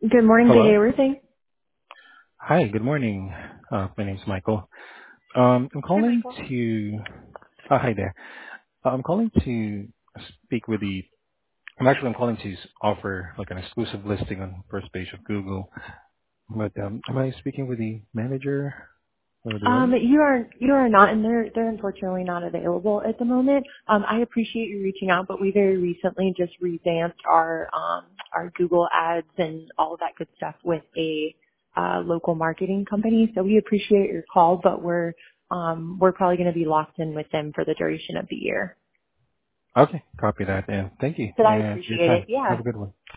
Good morning, good day, Hello. everything. Hi, good morning. My name's Michael. I'm Hi, calling Michael. to... Hi there. I'm calling to speak with the... I'm calling to offer like an exclusive listing on first page of Google. But am I speaking with the manager or the owner? You are not, and they're unfortunately not available at the moment. I appreciate you reaching out, but we very recently just revamped our Google ads and all of that good stuff with a local marketing company. So we appreciate your call, but we're probably going to be locked in with them for the duration of the year. Okay, copy that. And thank you. But I And for your appreciate it. time. Yeah. Have a good one.